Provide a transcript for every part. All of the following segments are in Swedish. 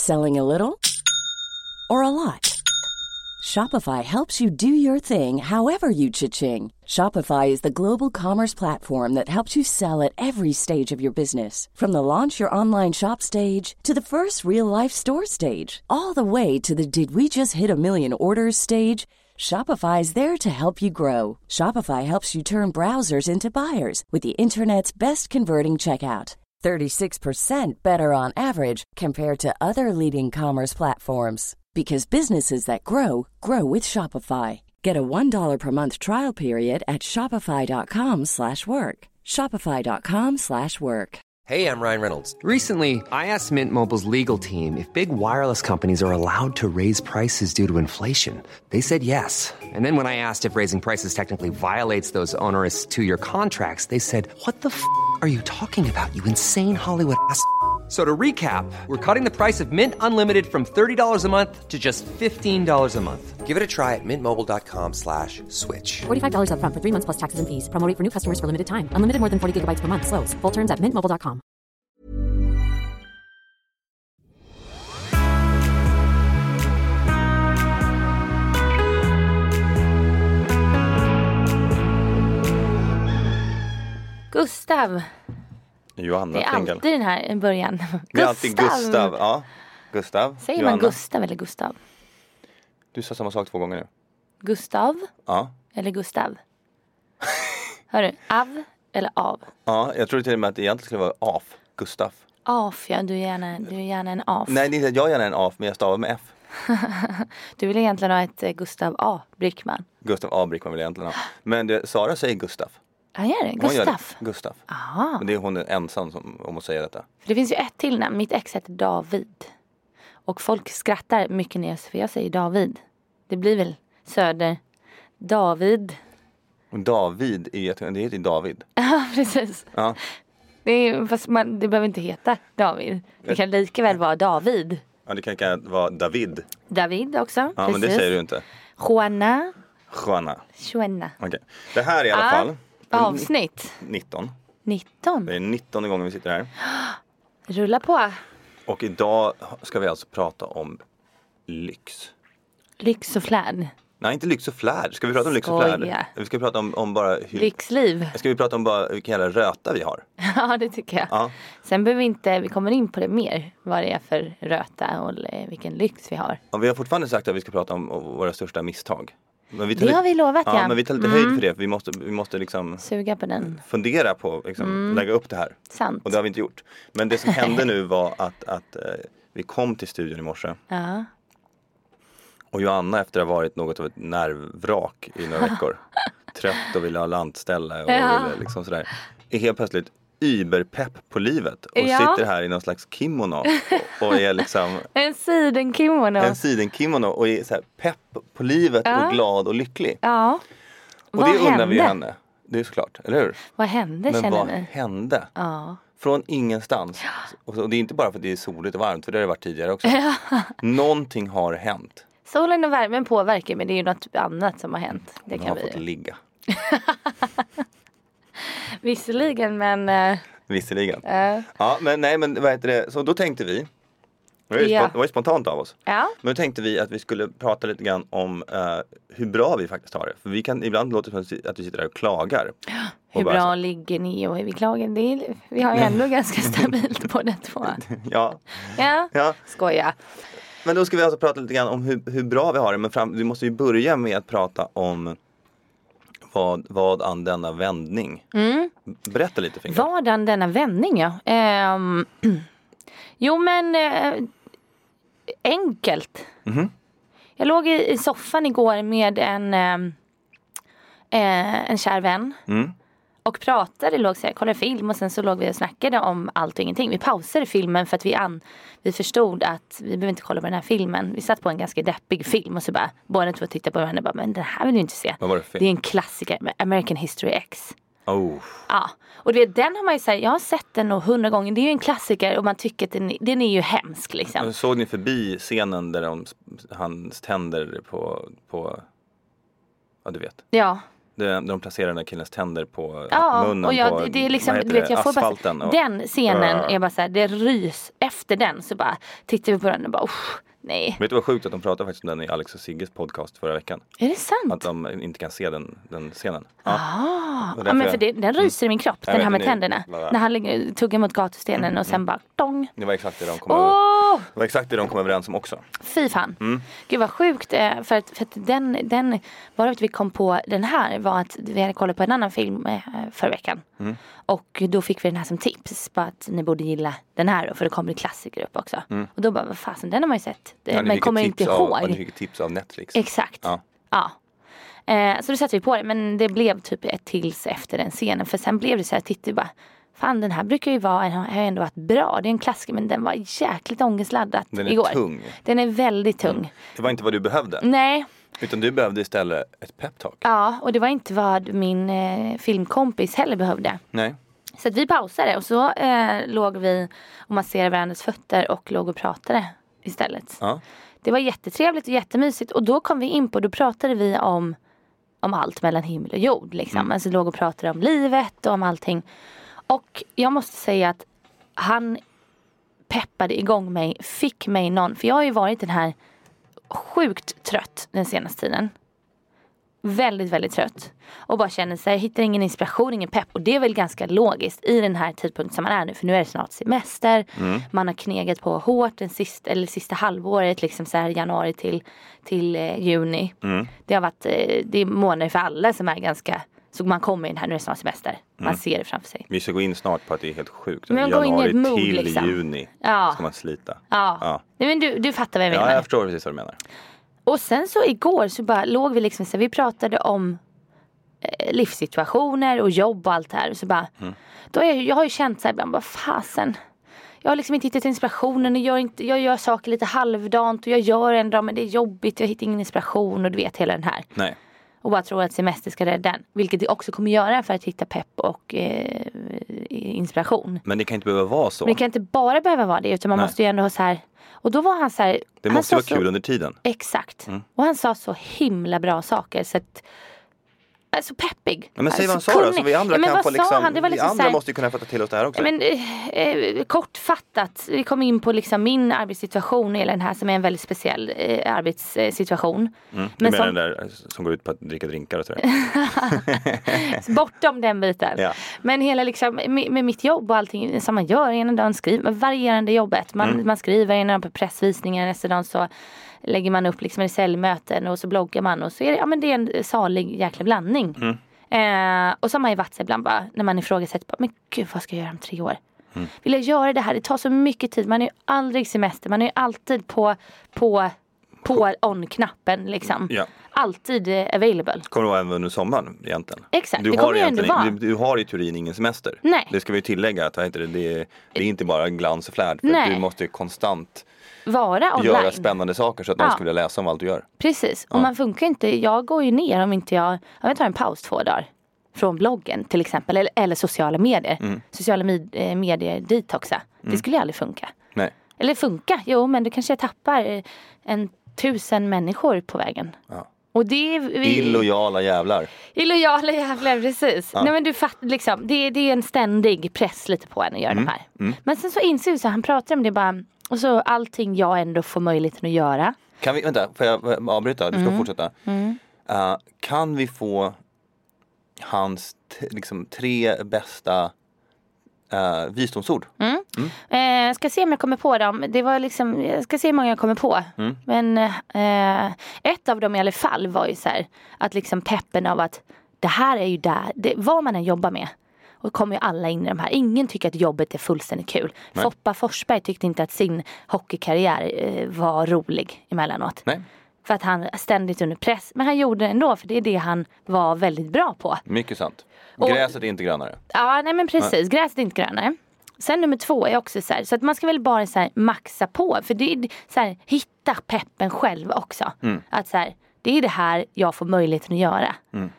Selling a little or a lot? Shopify helps you do your thing however you cha-ching. Shopify is the global commerce platform that helps you sell at every stage of your business. From the launch your online shop stage to the first real-life store stage, all the way to the did we just hit a million orders stage. Shopify is there to help you grow. Shopify helps you turn browsers into buyers with the internet's best converting checkout. 36% better on average compared to other leading commerce platforms. Because businesses that grow, grow with Shopify. Get a $1 per month trial period at shopify.com/work. Shopify.com/work. Hey, I'm Ryan Reynolds. Recently, I asked Mint Mobile's legal team if big wireless companies are allowed to raise prices due to inflation. They said yes. And then when I asked if raising prices technically violates those onerous two-year contracts, they said, "What the f*** are you talking about, you insane Hollywood ass?" So to recap, we're cutting the price of Mint Unlimited from $30 a month to just $15 a month. Give it a try at mintmobile.com/switch. $45 up front for 3 months plus taxes and fees. Promo rate for new customers for limited time. Unlimited more than 40 gigabytes per month. Slows full terms at mintmobile.com. Gustav. Johanna Det är Kringel. alltid den här början. Det är alltid Gustav. Ja, Gustav. Säger Johanna. man Gustav eller Gustav? Du sa samma sak 2 gånger nu. Gustav Ja. eller Gustav? Hörru, av eller av? Ja, jag trodde till och med att det egentligen skulle vara af. Gustav. Af, ja, du är gärna en af. Nej, det är inte att jag gärna är en af, men jag stavar med F. Du vill egentligen ha ett Gustav A. Brickman. Gustav A. Brickman vill jag egentligen ha. Men Sara säger Gustav. Ja, gör det. Hon Gustav. gör det. Gustav. Aha. Men det är hon ensam om att säga detta. För det finns ju ett till namn. Mitt ex heter David. Och folk skrattar mycket när jag säger David. Det blir väl Söder. David. Och David det heter ju David. Ja, precis. Ja. Fast det behöver inte heta David. Det kan lika väl vara David. Ja, det kan vara David. David också. Ja, precis. men det säger du inte. Juana. Okej. Det här är i alla fall avsnitt 19. 19. Det är 19:e gången vi sitter här. Rulla på. Och idag ska vi alltså prata om lyx. Lyx och flärd. Nej, inte lyx och flärd. Ska vi prata om lyx och flärd? Vi ska prata om bara lyxliv. Ska vi prata om bara vilken jävla röta vi har? Ja, det tycker jag. Ja. Sen behöver vi kommer in på det mer. Vad det är för röta och vilken lyx vi har. Ja, vi har fortfarande sagt att vi ska prata om våra största misstag. Men det har vi lovat, ja. Men vi tar lite höjd för det. Vi måste liksom suga på den. Fundera på liksom, lägga upp det här. Sant. Och det har vi inte gjort. Men det som hände nu var att vi kom till studion i morse. Ja. Och Johanna efter att ha varit något av ett nervvrak i några veckor. Trött och ville ha lantställe och ville liksom sådär. Är helt plötsligt überpepp på livet. Och sitter här i någon slags kimono. Och är liksom... En sidenkimono och är så här pepp på livet och glad och lycklig. Ja. Och det undrar vi henne. Det är såklart, eller hur? Vad hände, men känner vad ni? hände? Ja. Från ingenstans. Och det är inte bara för att det är soligt och varmt. För det har det varit tidigare också. Någonting har hänt. Solen och värmen påverkar, men det är ju något annat som har hänt. Det kan har fått ligga. Visserligen, men... Visserligen. Ja, men nej, men vad heter det? Så då tänkte vi... Det var ju spontant av oss. Ja. Men då tänkte vi att vi skulle prata lite grann om hur bra vi faktiskt har det. För vi kan ibland låta som att vi sitter där och klagar. Hur bra ligger ni och vi klagar? Vi har ju ändå ganska stabilt båda två. Ja. Skoja. Men då ska vi alltså prata lite grann om hur bra vi har det. Men vi måste ju börja med att prata om vad an denna vändning. Berätta lite, Finga. Vad an denna vändning, ja. Jo, men enkelt. Jag låg i soffan igår med en kär vän. Och pratade, kollade film och sen så låg vi och snackade om allt och ingenting. Vi pausade filmen för att vi förstod att vi behöver inte kolla på den här filmen. Vi satt på en ganska deppig film och så bara båda två tittade på varandra och bara, men den här vill du inte se. Vad var det för film? Det är en klassiker, American History X. Oh. Ja, och den har man ju sagt, jag har sett den 100 gånger. Det är ju en klassiker och man tycker att den är ju hemsk liksom. Såg ni förbi scenen där hans tänder på ja, du vet. Ja. De placerar den där killens tänder på munnen och på det är liksom, du vet, jag får asfalten. Bara, den scenen är bara så här, det rys efter den så bara tittar vi på den och bara nej. Vet du vad sjukt att de pratade faktiskt om den i Alex och Sigges podcast förra veckan? Är det sant? Att de inte kan se den scenen. Men för den ryser i min kropp, den här med tänderna. När han tuggar mot gatustenen och sen bara dong. Det var exakt det de kom överens om också. Fy fan. Gud vad sjukt. För att den bara att vi kom på den här var att vi hade kollat på en annan film förra veckan. Och då fick vi den här som tips på att ni borde gilla den här då, för det kommer en klassiker upp också. Och då bara, vad fasen, den har man ju sett. Men kommer inte ihåg. Ni fick tips av Netflix. Exakt. Ja. Så då satte vi på det, men det blev typ ett tills efter den scenen. För sen blev det så här, tittade bara, fan den här brukar ju har ändå varit bra. Det är en klassiker, men den var jäkligt ångestladdat igår. Den är tung. Den är väldigt tung. Det var inte vad du behövde. Nej. Utan du behövde istället ett peptalk. Ja, och det var inte vad min filmkompis heller behövde. Nej. Så att vi pausade och så låg vi och masserade varandras fötter och låg och pratade istället. Ja. Det var jättetrevligt och jättemysigt. Och då kom vi in på, då pratade vi om allt mellan himmel och jord. Liksom. Alltså låg och pratade om livet och om allting. Och jag måste säga att han peppade igång mig, fick mig för jag har ju varit den här sjukt trött den senaste tiden. Väldigt, väldigt trött. Och bara känner sig, hittar ingen inspiration, ingen pepp. Och det är väl ganska logiskt i den här tidpunkten som man är nu. För nu är det snart semester. Man har knegat på hårt sista halvåret. Liksom så här januari till juni. Det har varit, det är månader för alla som är ganska... Så man kommer in här, nu är det snart semester. Man ser det framför sig. Vi ska gå in snart på att det är helt sjukt. Men januari in i ett mood, till liksom. juni ska man slita. Ja. Nej, men du fattar vad jag menar. Ja, jag förstår precis vad du menar. Och sen så igår så bara låg vi liksom så vi pratade om livssituationer och jobb och allt det här. Och så bara, då jag har ju känt så här ibland, bara fasen. Jag har liksom inte hittat inspirationen och jag gör saker lite halvdant och jag gör ändå, men det är jobbigt, jag hittar ingen inspiration och du vet hela den här. Nej. Och bara tror att semester ska rädda den. Vilket det också kommer göra för att hitta pepp och inspiration. Men det kan inte behöva vara så. Men det kan inte bara behöva vara det, utan man måste ju ändå ha så här. Och då var han så här. Det måste vara kul under tiden. Exakt. Och han sa så himla bra saker så att så peppig. Ja, men säg vad han sa då, så vi andra kan få liksom, han? Det var liksom vi andra måste ju kunna fatta till oss det här också. Men kortfattat, vi kom in på liksom min arbetssituation, eller den här som är en väldigt speciell arbetssituation. Du menar den där som går ut på att dricka drinkar och sådär? Bortom den biten. Ja. Men hela liksom, med mitt jobb och allting som man gör, ena dagen skriver, varierande jobbet. Man skriver, ena dagen på pressvisningar, nästa dag så lägger man upp liksom en säljmöten och så bloggar man och så är det, ja men det är en salig jäkla blandning. Och så har man ju varit sig ibland bara, när man ifrågasätter, men gud vad ska jag göra om 3 år? Vill jag göra det här? Det tar så mycket tid, man är ju aldrig semester, man är ju alltid på on-knappen liksom. Ja. Alltid available. Kommer det vara även under sommaren egentligen? Exakt, det kommer ju ändå vara. Du har i teorin ingen semester. Nej. Det ska vi tillägga, att det är inte bara glans och flärd. För du måste konstant vara online. Göra spännande saker så att någon skulle läsa om allt du gör. Precis, och man funkar inte, jag går ju ner om inte jag tar en paus 2 dagar från bloggen till exempel, eller sociala medier. Sociala medier detoxa. Det skulle ju aldrig funka. Nej. Eller funka, jo men då kanske jag tappar 1000 människor på vägen. Ja. Och det är illojala jävlar. Illojala jävlar, precis. Ja. Nej men du fattar liksom, det är en ständig press lite på en att göra de här. Men sen så inser vi så, han pratar om det bara, och så allting jag ändå får möjligheten att göra. Kan vi, vänta, får jag avbryta? Du ska fortsätta. Kan vi få hans liksom 3 bästa visdomsord? Ska se om jag kommer på dem. Det var liksom, jag ska se hur många jag kommer på. Men ett av dem i alla fall var ju så här, att liksom peppen av att det här är ju där, vad man än jobbar med. Och kommer ju alla in i de här. Ingen tycker att jobbet är fullständigt kul. Nej. Foppa Forsberg tyckte inte att sin hockeykarriär var rolig emellanåt. Nej. För att han ständigt under press. Men han gjorde det ändå, för det är det han var väldigt bra på. Mycket sant. Gräset är inte grönare. Ja, nej men precis. Nej. Gräset är inte grönare. Sen nummer 2 är också så här. Så att man ska väl bara så här maxa på. För det är så här, hitta peppen själv också. Att så här, det är det här jag får möjligheten att göra.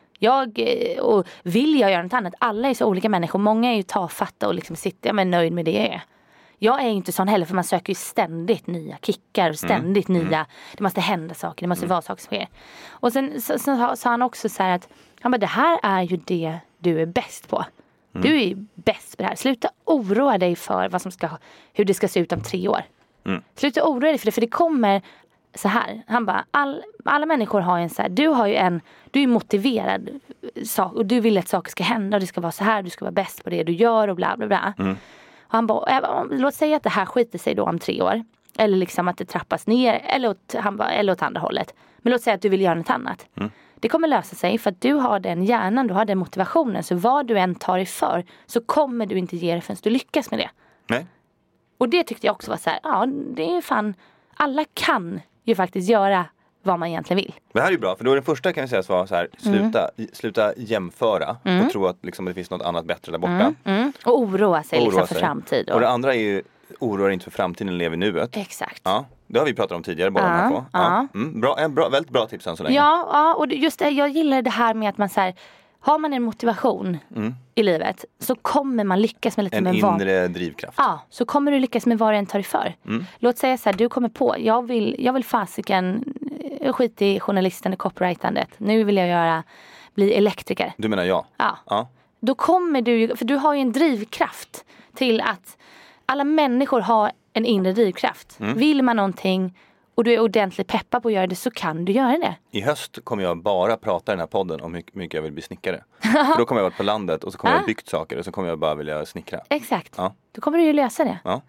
Och vill jag göra något annat? Alla är så olika människor. Många är ju tafatta och liksom sitter med nöjd med det. Jag är inte sån heller, för man söker ju ständigt nya kickar. Ständigt nya, det måste hända saker, det måste vara saker som sker. Och sen sa han också så här att det här är ju det du är bäst på. Du är ju bäst på det här. Sluta oroa dig för hur det ska se ut om 3 år. Sluta oroa dig för det, för det kommer så här. Han bara, alla människor har en så här, du är motiverad och du vill att saker ska hända och det ska vara så här, du ska vara bäst på det du gör och bla bla bla. Och han bara, låt säga att det här skiter sig då om 3 år. Eller liksom att det trappas ner, eller åt andra hållet. Men låt säga att du vill göra något annat. Det kommer lösa sig för att du har den hjärnan, du har den motivationen. Så vad du än tar dig för så kommer du inte ge det förrän du lyckas med det. Nej. Och det tyckte jag också var så här, ja det är fan, alla kan ju faktiskt göra vad man egentligen vill. Det här är ju bra, för då är det första kan jag säga så här, sluta jämföra och tro att liksom, det finns något annat bättre där borta. Och oroa sig för framtiden. Och det andra är ju, oroa inte för framtiden, lev i nuet. Exakt. Ja, det har vi pratat om tidigare, bara de här två. Ja. Väldigt bra tips än så länge. Ja, och just det, jag gillar det här med att man så här, har man en motivation i livet så kommer man lyckas med lite en inre drivkraft. Ja, så kommer du lyckas med vad du än tar dig för. Låt säga så här, du kommer på, jag vill fasiken skit i journalisten och copywritandet. Nu vill jag bli elektriker. Du menar jag? Ja. Då kommer du, för du har ju en drivkraft till att alla människor har en inre drivkraft. Vill man någonting och du är ordentligt peppad på att göra det så kan du göra det. I höst kommer jag bara prata i den här podden om hur mycket jag vill bli snickare. För då kommer jag vara på landet och så kommer jag byggt saker och så kommer jag bara vilja snickra. Exakt. Ja. Då kommer du ju lösa det. Ja.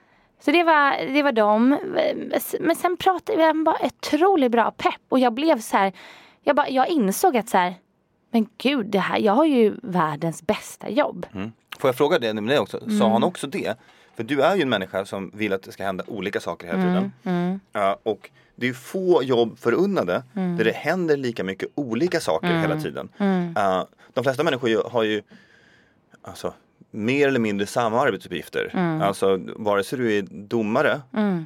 Så det var dem. Men sen pratade vi om bara ett otroligt bra pepp. Och jag blev så här, jag insåg att så här, men gud, det här, jag har ju världens bästa jobb. Får jag fråga det med dig också? Sa han också det? För du är ju en människa som vill att det ska hända olika saker hela tiden. Och det är ju få jobb förunnade där det händer lika mycket olika saker hela tiden. De flesta människor har ju alltså, mer eller mindre samma arbetsuppgifter. Alltså vare sig du är domare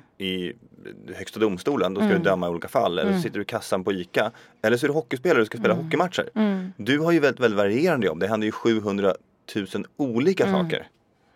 i högsta domstolen, då ska du döma i olika fall. Eller så sitter du i kassan på ICA. Eller så är du hockeyspelare och ska spela hockeymatcher. Du har ju väldigt varierande jobb. Det händer ju 700 000 olika saker.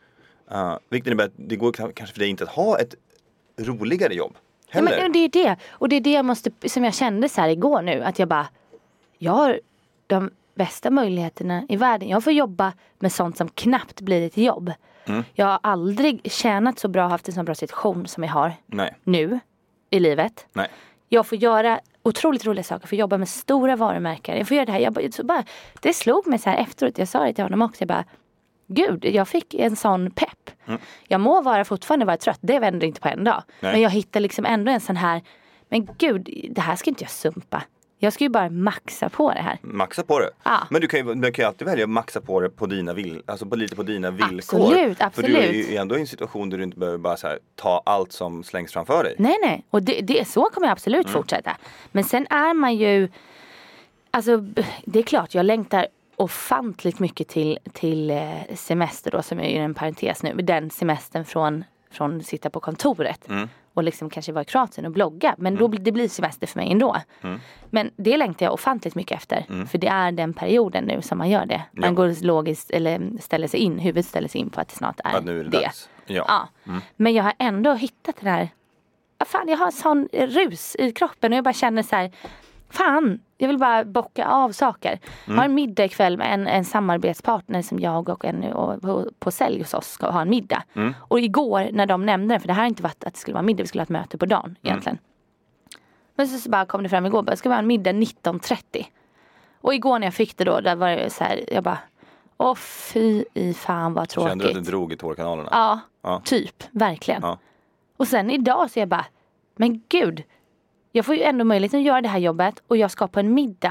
Vilket innebär att det går kanske för dig inte att ha ett roligare jobb heller. Ja, men det är det. Och det är det som jag kände så här igår nu. Att jag har de bästa möjligheterna i världen. Jag får jobba med sånt som knappt blir ett jobb. Jag har aldrig tjänat så bra, haft en så bra situation som jag har nu i livet. Jag får göra otroligt roliga saker. Jag får jobba med stora varumärken. Jag får göra det här. Det slog mig så här efteråt. Jag sa det till honom också. Gud, jag fick en sån pepp. Jag må fortfarande vara trött. Det vänder inte på en dag. Men jag hittar liksom ändå en sån här. Men gud, det här ska inte jag sumpa. Jag ska ju bara maxa på det här. Maxa på det? Ja. Men du kan ju alltid välja att maxa på det på dina lite på dina villkor. Absolut. För du är ju ändå i en situation där du inte behöver bara så här, ta allt som slängs framför dig. Nej. Och så kommer jag absolut fortsätta. Men sen är man ju, alltså det är klart jag längtar ofantligt mycket till semester då, som är ju en parentes nu. Den semestern från sitta på kontoret och liksom kanske vara i Kroatien och blogga. Men då det blir semester för mig ändå. Men det längtar jag ofantligt mycket efter. För det är den perioden nu som man gör det. Man går logiskt, eller ställer sig in, huvudet ställer sig in på att det snart är nu är det dags. Ja. Men jag har ändå hittat det där. Jag har en sån rus i kroppen och jag bara känner så här. Fan, jag vill bara bocka av saker. Jag har en middag ikväll med en samarbetspartner som jag och en på sälj hos oss ska ha en middag. Och igår när de nämnde det, för det här har inte varit att det skulle vara middag, vi skulle ha ett möte på dagen egentligen. Men så bara kom det fram igår, ska vi ha en middag 19:30. Och igår när jag fick det då, där var det så här, jag bara, fy i fan vad tråkigt. Kände du att du drog i tårkanalerna? Ja, typ, verkligen. Ja. Och sen idag så jag bara, men gud, jag får ju ändå möjlighet att göra det här jobbet och jag ska på en middag.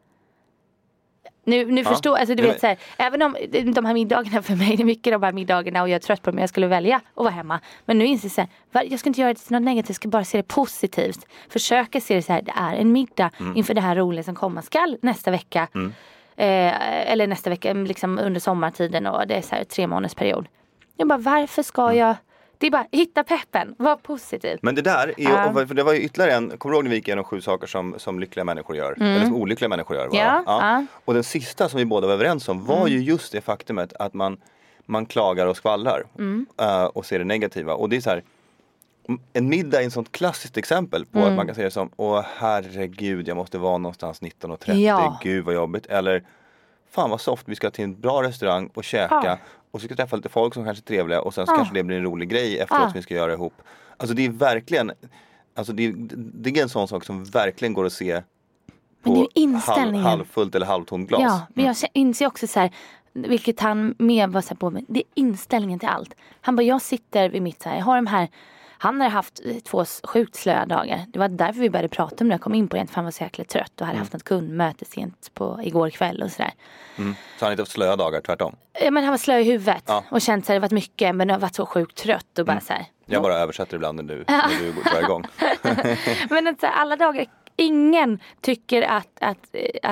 Nu förstår, alltså du vet så här, även om de här middagarna för mig, det är mycket de här middagarna och jag är trött på dem, jag skulle välja att vara hemma. Men nu inser jag så här, jag ska inte göra det till något negativt, jag ska bara se det positivt. Försöka se det så här, det är en middag inför det här roliga som komma skall nästa vecka. Eller nästa vecka, liksom under sommartiden och det är så här 3 månaders period. Jag bara, varför ska jag... Det är bara, hitta peppen, var positiv. Men det där, för det var ju ytterligare kommer du ihåg när vi gick igenom 7 saker som lyckliga människor gör? Eller som olyckliga människor gör. Ja. Och den sista som vi båda var överens om var ju just det faktumet att man man klagar och skvallrar och ser det negativa. Och det är så här, en middag är en sånt klassiskt exempel på att man kan säga det som, åh herregud, jag måste vara någonstans 19:30, gud vad jobbigt. Eller, fan vad soft, vi ska till en bra restaurang och käka och så ska träffa lite folk som kanske är trevliga och sen så kanske det blir en rolig grej efteråt som vi ska göra ihop. Alltså det är verkligen, alltså det är en sån sak som verkligen går att se på halvfullt eller halvtomt glas. Ja, men jag inser också så här, vilket han med var så här på mig, det är inställningen till allt. Han bara, jag sitter vid mitt så här, jag har de här. Han hade haft 2 sjukt slöa dagar. Det var därför vi började prata om det. Jag kom in på det för han var så jäkla trött och hade haft ett kundmöte sent på igår kväll och sådär. Så han hade inte haft slöa dagar, tvärtom? Ja, men han var slö i huvudet och känt så här, det varit mycket, men jag var så sjukt trött och bara så här. Jag bara översätter ibland när du drar igång. Men inte alla dagar, ingen tycker att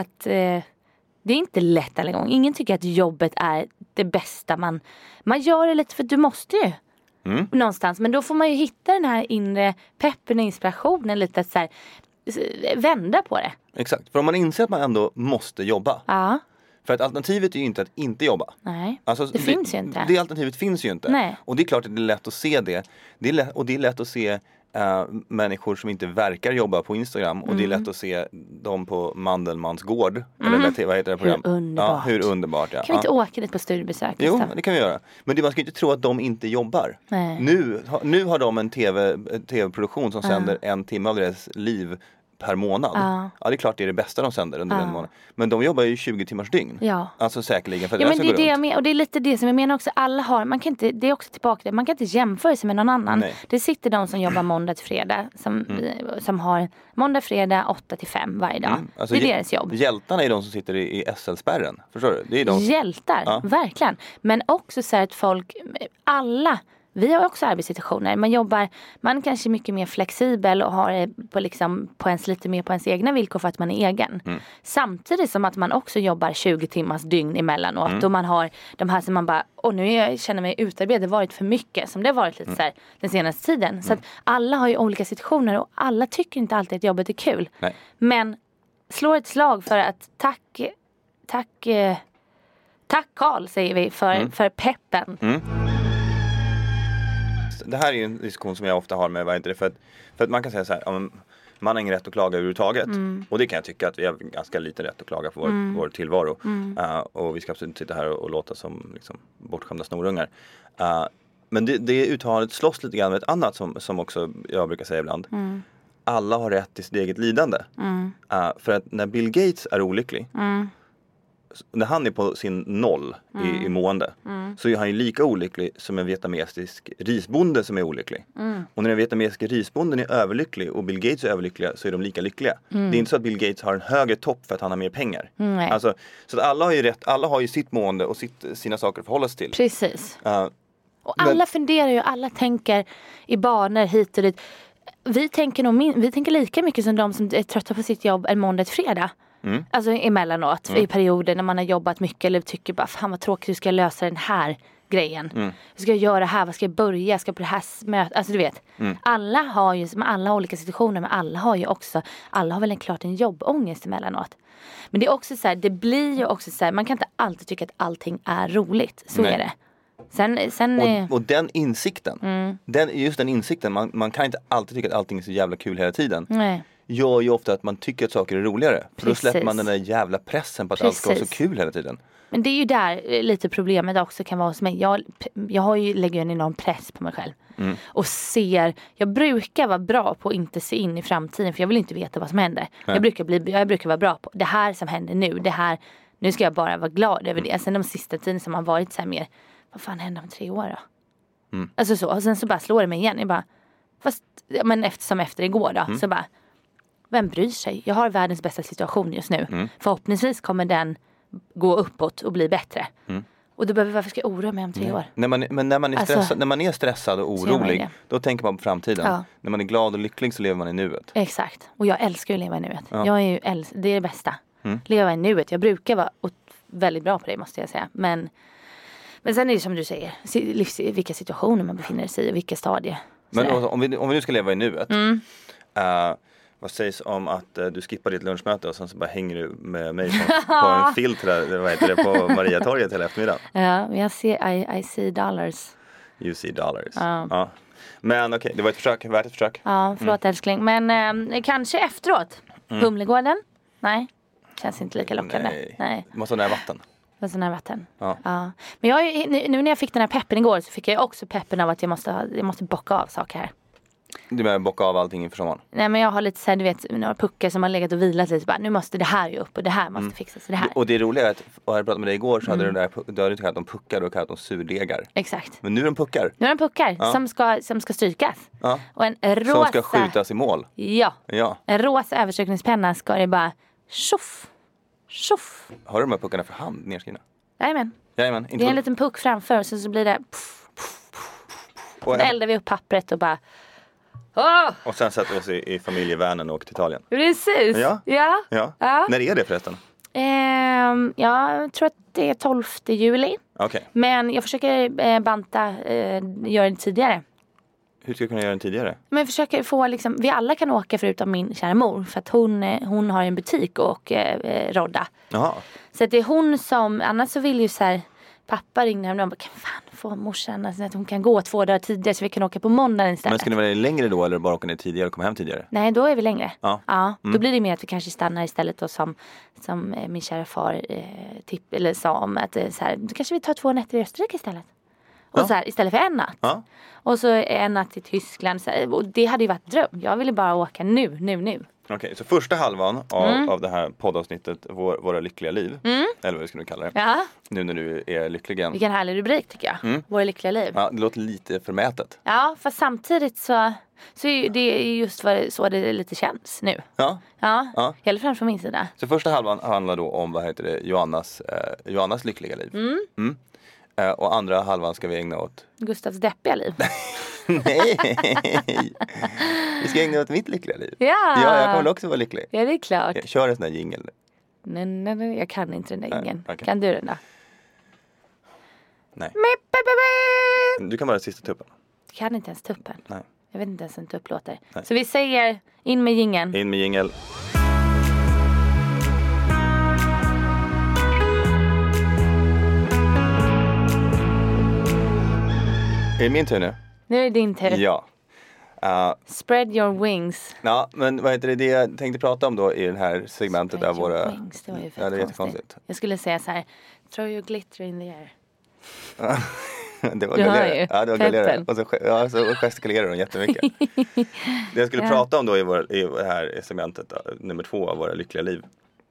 det är inte lätt alla gånger. Ingen tycker att jobbet är det bästa. Man gör det lite för du måste ju. Någonstans. Men då får man ju hitta den här inre peppen och inspirationen lite att så här, vända på det. Exakt. För om man inser att man ändå måste jobba. Ja. För att alternativet är ju inte att inte jobba. Nej, alltså, det finns ju inte. Det alternativet finns ju inte. Nej. Och det är klart att det är lätt att se det. Det är lätt att se människor som inte verkar jobba på Instagram. Och det är lätt att se dem på Mandelmans gård. Eller vad heter det program? Hur underbart. Ja, hur underbart. Ja. Kan vi inte åka dit på studiebesök? Jo, det kan vi göra. Men man ska inte tro att de inte jobbar. Nej. Nu har de en tv-produktion som sänder 1 timme av deras liv per månad. Ja, det är klart det är det bästa de sänder under en månad. Men de jobbar ju 20 timmars dygn. Ja. Alltså säkerligen för att men det är det jag menar, och det är lite det som jag menar också. Alla har, man kan inte, det är också tillbaka, man kan inte jämföra sig med någon annan. Nej. Det sitter de som jobbar måndag till fredag som har måndag, fredag 8-5 varje dag. Alltså, det är deras jobb. Hjältarna är de som sitter i SL-spärren. Förstår du? Det är de. Hjältar, verkligen. Men också så att folk, alla. Vi har också arbetssituationer. Man kanske är mycket mer flexibel och har det på ens lite mer på ens egna villkor för att man är egen. Samtidigt som att man också jobbar 20 timmars dygn emellanåt. Och man har de här som man bara, nu känner mig utarbetad, det har varit för mycket. Som det har varit lite så här den senaste tiden. Så att alla har ju olika situationer och alla tycker inte alltid att jobbet är kul. Nej. Men slå ett slag för att tack Carl säger vi för peppen. Det här är en diskussion som jag ofta har med för att man kan säga så här, man har ingen rätt att klaga överhuvudtaget. Och det kan jag tycka att vi har ganska lite rätt att klaga på vår tillvaro. Och vi ska absolut inte sitta här och låta som liksom, bortskämda snorungar. Men det uttalandet slåss lite grann med ett annat som också jag brukar säga ibland. Alla har rätt till sitt eget lidande. För att när Bill Gates är olycklig, när han är på sin 0 i mående, så är han ju lika olycklig som en vietnamesisk risbonde som är olycklig. Och när den vietnamesiska risbonden är överlycklig och Bill Gates är överlyckliga, så är de lika lyckliga. Det är inte så att Bill Gates har en högre topp för att han har mer pengar. Alltså, så att alla har ju rätt, alla har ju sitt mående och sina saker att förhålla sig till. Precis. Och alla funderar ju, alla tänker i banor hit och dit. Vi tänker lika mycket som de som är trötta på sitt jobb en måndag till fredag. Alltså emellanåt i perioder när man har jobbat mycket eller tycker bara, fan vad tråkigt, hur ska jag lösa den här grejen? Hur ska jag göra här? Vad ska jag börja? Ska jag på det här mötet? Alltså du vet, alla har ju, alla har olika situationer, men alla har väl klart en jobbångest emellanåt. Men det är också så här, det blir ju också så här, man kan inte alltid tycka att allting är roligt. Så är det. Och den insikten, just den insikten, man kan inte alltid tycka att allting är så jävla kul hela tiden. Nej. Gör ju ofta att man tycker att saker är roligare. För då släpper man den där jävla pressen på att allt ska vara så kul hela tiden. Men det är ju där lite problemet också kan vara hos mig. Jag lägger en enorm press på mig själv. Och jag brukar vara bra på att inte se in i framtiden. För jag vill inte veta vad som händer. Jag brukar vara bra på det här som händer nu. Nu ska jag bara vara glad över det. Sen de sista tiden som har varit så här mer, vad fan händer om 3 år då? Alltså så, och sen så bara slår det mig igen. Jag bara, men efter igår då, så bara, vem bryr sig? Jag har världens bästa situation just nu. Förhoppningsvis kommer den gå uppåt och bli bättre. Och då varför ska jag oroa mig om 3 år? Men när man är stressad och orolig, då tänker man på framtiden. Ja. När man är glad och lycklig så lever man i nuet. Exakt. Och jag älskar att leva i nuet. Ja. Det är det bästa. Leva i nuet. Jag brukar vara väldigt bra på det, måste jag säga. Men sen är det som du säger, vilka situationer man befinner sig i och vilka stadier. Men om vi nu ska leva i nuet. Vad sägs om att du skippar ditt lunchmöte och sen så bara hänger du med mig på en filt på Mariatorget hela eftermiddagen? Ja, jag ser I see dollars. You see dollars. Ja. Men okej, det var ett försök, värt ett försök. Ja, förlåt älskling. Men kanske efteråt. Humlegården? Nej, känns inte lika lockande. Nej. Det måste ha vatten. Sån här vatten. Ja. Men nu när jag fick den här peppen igår så fick jag också peppen av att jag måste bocka av saker här. Du menar bocka av allting inför sommaren? Nej, men jag har lite så här, du vet, några puckar som har legat och vilat lite. Bara, nu måste det här ju upp och det här måste fixas. Det här. Och det roliga är att, och jag pratade med dig igår så hade du inte kallat dem puckar, du hade kallat dem surdegar. Exakt. Men nu är de puckar. Nu är de puckar som ska strykas. Ja. Och en rosa... Som ska skjutas i mål. Ja. En rosa överstrykningspenna ska det bara tjoff. Har du de här puckarna för hand nedskrivna? Jajamän. Det är en liten puck framför och så blir det så eldar vi upp pappret och bara Och sen sätter vi oss i familjevänen och åker till Italien. Precis. Ja. När är det förresten? Jag tror att det är 12 juli. Okay. Men jag försöker göra det tidigare. Hur ska jag kunna göra den tidigare? Men jag försöker få liksom, vi alla kan åka förutom min kära mor. För att hon har en butik och rodda. Jaha. Så att det är hon som, annars så vill ju så här, pappa ringde hem och bara, kan fan få morsan alltså, att hon kan gå 2 dagar tidigare så vi kan åka på måndagen istället. Men ska ni vara längre då eller bara åka ner tidigare och komma hem tidigare? Nej, då är vi längre. Ja. Då blir det mer att vi kanske stannar istället då som min kära far sa om att så här, då kanske vi tar 2 nätter i Österrike istället. Och så här, istället för en natt. Ja. Och så en natt till Tyskland. Så här, och det hade ju varit dröm. Jag ville bara åka nu. Okej, så första halvan av det här poddavsnittet, våra lyckliga liv. Eller vad vi skulle kalla det. Ja. Nu när du är lycklig igen. Vilken härlig rubrik tycker jag. Våra lyckliga liv. Ja, det låter lite förmätet. Ja, fast samtidigt så är det just så det lite känns nu. Ja. Helt fram från min sida. Så första halvan handlar då om, Johannas lyckliga liv. Och andra halvan ska vi ägna åt Gustavs deppiga liv. Nej, vi ska ägna åt mitt lyckliga liv. Ja, jag kommer också vara lycklig. Ja, det är klart. Kör en sån där jingle. Nej, jag kan inte den där jingeln. Okay. Kan du den då? Nej. Du kan bara sista tuppen. Jag kan inte ens tuppen. Nej. Jag vet inte ens en tupp låter. Nej. Så vi säger in med jingeln. In med jingle. Är det min tur nu? Nu är det din tur. Ja. Spread your wings. Ja, men vad heter det jag tänkte prata om då i det här segmentet Spread av våra... wings, det var ju det är jättekonstigt. Jag skulle säga så här, throw your glitter in the air. Det var gallerare. Ja, det var gallerare. Och så gestikulerade de jättemycket. Det jag skulle prata om då i det här segmentet, nummer 2 av våra lyckliga liv,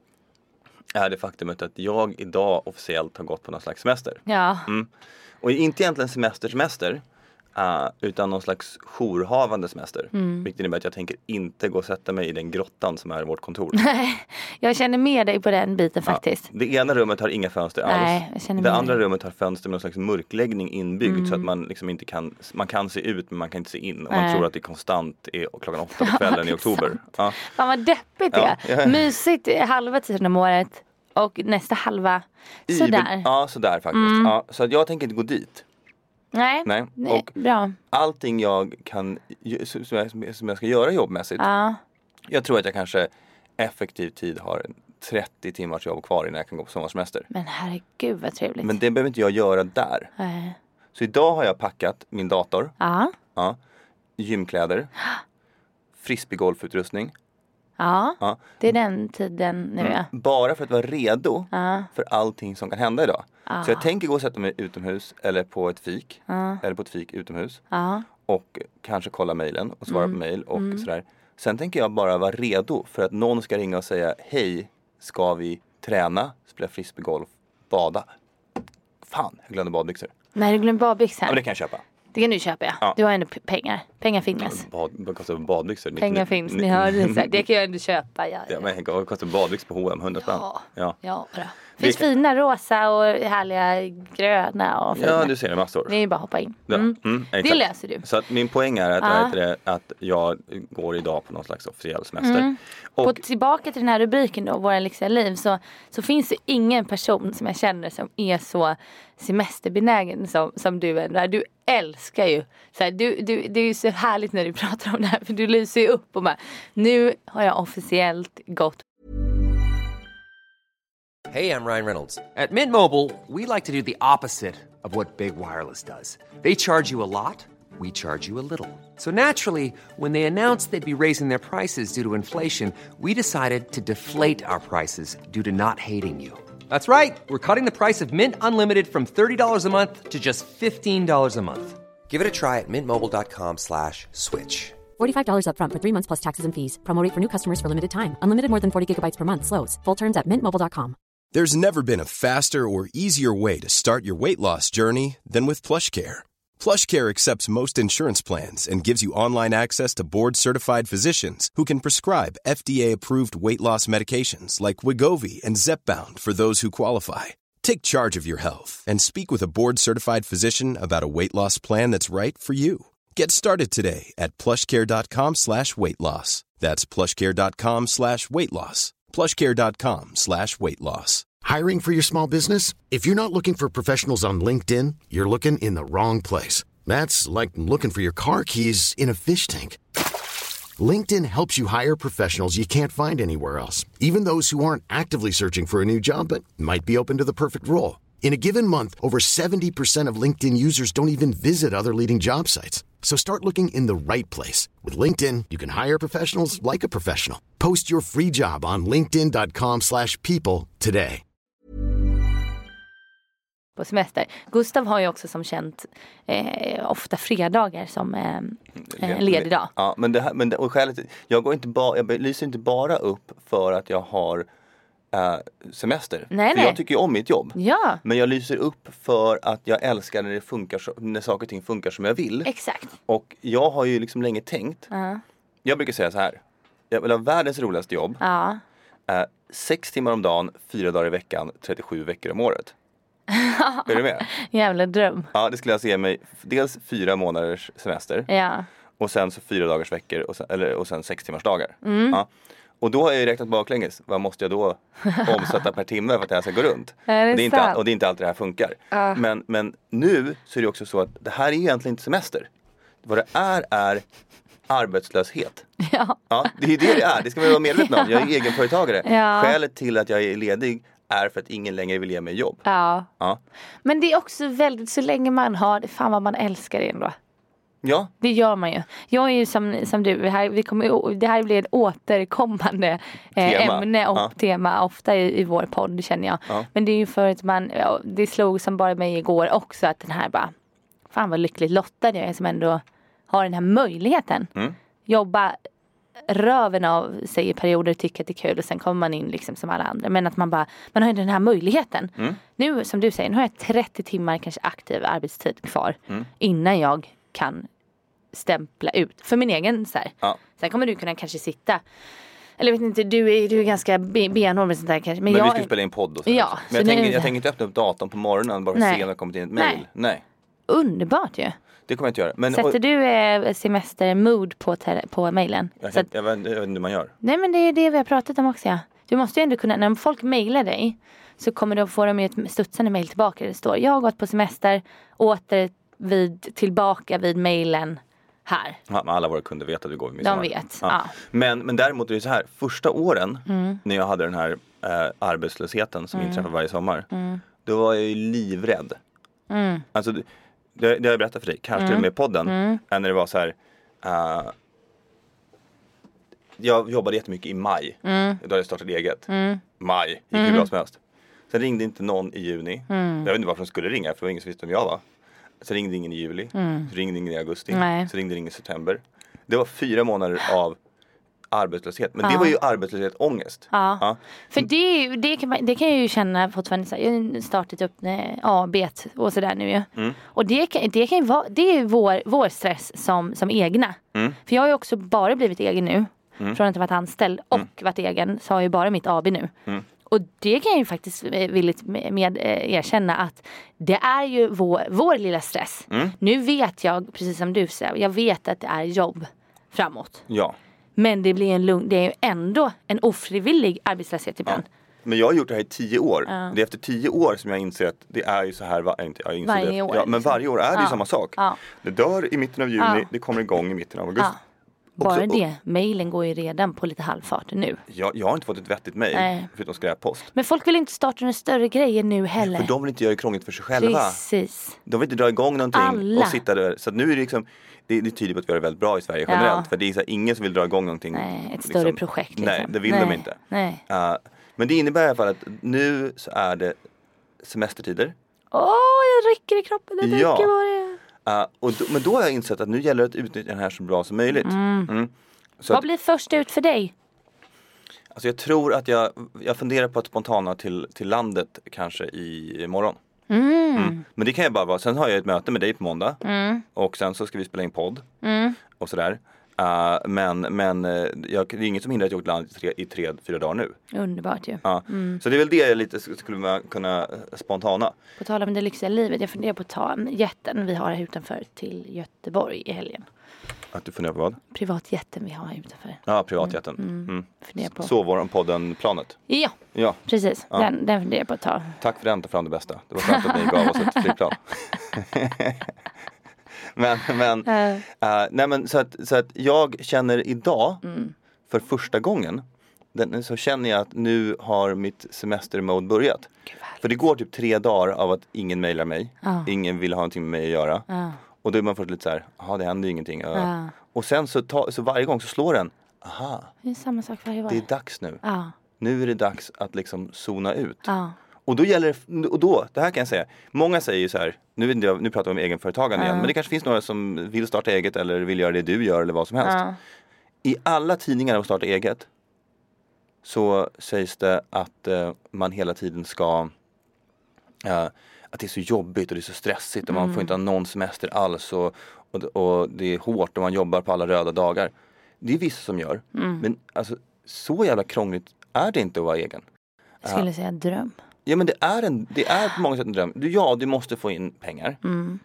är det faktumet att jag idag officiellt har gått på någon slags semester. Ja. Och inte egentligen semester. Utan någon slags jourhavande semester. Vilket innebär att jag tänker inte gå och sätta mig i den grottan som är vårt kontor. Nej, jag känner med dig på den biten faktiskt. Det ena rummet har inga fönster alls. Jag känner det med andra dig. rummet har fönster med någon slags mörkläggning inbyggd. Så att man liksom inte kan, man kan se ut men man kan inte se in. Och man tror att det konstant är klockan 8 på kvällen i oktober. Ja. Fan vad deppigt det är. Mysigt halva tiden om året. Och nästa halva sådär. Ja, sådär faktiskt. Ja, så att jag tänker inte gå dit. Nej. Och bra. allting jag kan, som jag ska göra jobbmässigt. Jag tror att jag kanske effektiv tid har 30 timmars jobb kvar innan jag kan gå på sommarsemester. Men herregud vad trevligt. Men det behöver inte jag göra där. Så idag har jag packat min dator. Gymkläder. Frisbeegolfutrustning. Ja, det är den tiden nu. Bara för att vara redo för allting som kan hända idag. Så jag tänker gå och sätta mig utomhus eller på ett fik. Eller på ett fik utomhus. Och kanske kolla mejlen och svara på mejl och sådär. Sen tänker jag bara vara redo för att någon ska ringa och säga: hej, ska vi träna, spela frisbeegolf, bada? Fan, jag glömde badbyxor. Nej, du glömde badbyxor. Ja, men det kan jag köpa. Det kan du köpa, ja. Du har ändå pengar. Pengar finns. Vad kostar badbyxor? Pengar finns, ni hör det. Det kan jag ändå köpa. Ja, men vad kostar badbyxor på H&M? 100 spänn. Ja, bra. Det finns fina rosa och härliga gröna och fina. Ja, du ser det massor. Det är ju bara att hoppa in. Det löser du. Så att min poäng är att jag går idag på någon slags officiell semester. Och Tillbaka till den här rubriken då, Våra lyxiga liv, så finns det ingen person som jag känner som är så semesterbenägen som du är. Du älskar ju. Så här, det är ju så härligt när du pratar om det här, för du lyser ju upp och bara, nu har jag officiellt gått. Hey, I'm Ryan Reynolds. At Mint Mobile, we like to do the opposite of what Big Wireless does. They charge you a lot, we charge you a little. So naturally, when they announced they'd be raising their prices due to inflation, we decided to deflate our prices due to not hating you. That's right. We're cutting the price of Mint Unlimited from $30 a month to just $15 a month. Give it a try at mintmobile.com/switch. $45 up front for 3 months plus taxes and fees. Promo rate for new customers for limited time. Unlimited more than 40 gigabytes per month. Slows full terms at mintmobile.com. There's never been a faster or easier way to start your weight loss journey than with PlushCare. PlushCare accepts most insurance plans and gives you online access to board-certified physicians who can prescribe FDA-approved weight loss medications like Wegovy and Zepbound for those who qualify. Take charge of your health and speak with a board-certified physician about a weight loss plan that's right for you. Get started today at plushcare.com/weightloss. That's plushcare.com/weightloss. plushcare.com/weightloss. Hiring for your small business? If you're not looking for professionals on LinkedIn, you're looking in the wrong place. That's like looking for your car keys in a fish tank. LinkedIn helps you hire professionals you can't find anywhere else, even those who aren't actively searching for a new job but might be open to the perfect role. In a given month, over 70% of LinkedIn users don't even visit other leading job sites. So start looking in the right place. With LinkedIn, you can hire professionals like a professional. Post your free job on linkedin.com/people today. På semester. Gustav har ju också som känt ofta fredagar som ledig dag. Ja, men och skälet, jag lyser inte bara upp för att jag har semester. Nej. Jag tycker ju om mitt jobb. Ja. Men jag lyser upp för att jag älskar när saker och ting funkar som jag vill. Exakt. Och jag har ju liksom länge tänkt. Jag brukar säga så här. Jag vill ha världens roligaste jobb. 6 timmar om dagen, 4 dagar i veckan, 37 veckor om året. Är du med? Jävla dröm. Ja, det skulle jag se mig. Dels 4 månaders semester. Ja. Och sen så 4 dagars veckor och sen 6 timmars dagar. Ja. Och då har jag ju räknat baklänges. Vad måste jag då omsätta per timme för att det här ska gå runt? Det är inte alltid det här funkar. Men nu så är det också så att det här är egentligen inte semester. Vad det är arbetslöshet. Ja. Ja, det är det är. Det ska man vara medveten om. Jag är egenföretagare. Ja. Skälet till att jag är ledig är för att ingen längre vill ge mig jobb. Ja. Ja. Men det är också väldigt, så länge man har det, fan vad man älskar det ändå. Ja. Det gör man ju. Jag är ju som du, det här blir ett återkommande ämne och tema ofta i vår podd, känner jag. Ja. Men det är ju för att det slog som bara mig igår också, att den här bara, fan vad lyckligt lottad jag är som ändå har den här möjligheten. Jobba röven av sig i perioder, tycker att det är kul och sen kommer man in liksom som alla andra. Men att man har ju den här möjligheten. Nu, som du säger, nu har jag 30 timmar kanske aktiv arbetstid kvar innan jag kan stämpla ut för min egen så här. Ja. Sen kommer du kunna kanske sitta, eller jag vet inte, du är ganska benhård med sånt där kanske. Men vi ska spela in podd och så. Ja, men jag tänker inte öppna upp datorn på morgonen bara för att se om det kommit in ett mejl. Nej. Underbart ju. Det kommer jag inte göra. Men, sätter du semestermood på mejlen? Jag vet inte hur man gör. Nej, men det är det vi har pratat om också, ja. Du måste ju ändå kunna, när folk mejlar dig så får de ju ett studsande mejl tillbaka. Det står, jag har gått på semester, tillbaka vid mejlen här. Ja, men alla våra kunder vet att du går vid midsommar. De vet, ja. Men däremot är det så här, första åren när jag hade den här arbetslösheten som inträffar varje sommar, då var jag ju livrädd. Alltså, det har jag berättat för dig, kanske till och med i podden, när det var så här, jag jobbade jättemycket i maj, då jag startade eget. Maj, gick hur bra som helst. Sen ringde inte någon i juni. Jag vet inte varför de skulle ringa, för det var ingen som visste vem jag var. Så ringde ingen i juli, så ringde ingen i augusti, så ringde ingen i september. Det var 4 månader av arbetslöshet. Men det var ju arbetslöshet, ångest. Ja. För det kan jag ju känna fortfarande. Så här, jag har startat upp AB och sådär nu ju. Och det kan ju vara, det är vår stress som egna. För jag har ju också bara blivit egen nu. Från att ha varit anställd och varit egen, så har jag ju bara mitt AB nu. Och det kan jag ju faktiskt villigt med erkänna att det är ju vår lilla stress. Nu vet jag, precis som du säger, jag vet att det är jobb framåt. Ja. Men det blir det är ju ändå en ofrivillig arbetslöshet ibland. Ja. Men jag har gjort det här i 10 år. Det är efter 10 år som jag inser att det är ju så här varje år. Ja, men varje år är det ju samma sak. Ja. Det dör i mitten av juni, det kommer igång i mitten av augusti. Ja. Bara det, mejlen går ju redan på lite halvfart nu. Jag har inte fått ett vettigt mejl förutom skräppost. Men folk vill inte starta några större grejer nu heller. För de vill inte göra det krångligt för sig själva. Precis. De vill inte dra igång någonting och sitta där. Så att nu är det liksom, det är tydligt att vi gör det väldigt bra i Sverige generellt. För det är så här, ingen som vill dra igång någonting. Nej, ett större projekt. Liksom. Nej, det vill de inte. Nej. Men det innebär i alla fall att nu så är det semestertider. Jag rycker i kroppen. Det rycker bara. Men då har jag insett att nu gäller det att utnyttja den här så bra som möjligt. Så vad blir först ut för dig? Alltså jag tror att jag funderar på att spontana till landet kanske i morgon. Men det kan jag bara vara. Sen har jag ett möte med dig på måndag. Och sen så ska vi spela in podd. Och sådär. Men det är inget som hindrar att jag åker till landet i 3-4 dagar nu. Underbart ju. Så det är väl det jag lite skulle kunna spontana. På tal om det lyxiga livet. Jag funderar på att ta jätten vi har här utanför till Göteborg i helgen. Att du funderar på vad? Privatjätten vi har här utanför. Ja, privatjätten. På. Så var podden planet. Ja, precis. Ja. Den funderar jag på att ta. Tack för den, ta fram det bästa. Det var skönt att ni gav oss ett flygplan. men så att jag känner idag för första gången så känner jag att nu har mitt semestermode börjat. För det går typ 3 dagar av att ingen mejlar mig. Ingen vill ha någonting med mig att göra. Och då är man först lite så här, det händer ju ingenting. Och sen så varje gång så slår den. Det är samma sak varje gång. Det är dags nu. Nu är det dags att liksom zona ut. Och då det här kan jag säga. Många säger ju så här, nu pratar vi om egenföretagande igen. Men det kanske finns några som vill starta eget eller vill göra det du gör eller vad som helst. I alla tidningar om starta eget så sägs det att man hela tiden ska att det är så jobbigt och det är så stressigt och man får inte ha någon semester alls och det är hårt och man jobbar på alla röda dagar. Det är vissa som gör. Men alltså så jävla krångligt är det inte att vara egen. Jag skulle säga dröm. Ja, men det är på många sätt en dröm. Du måste få in pengar.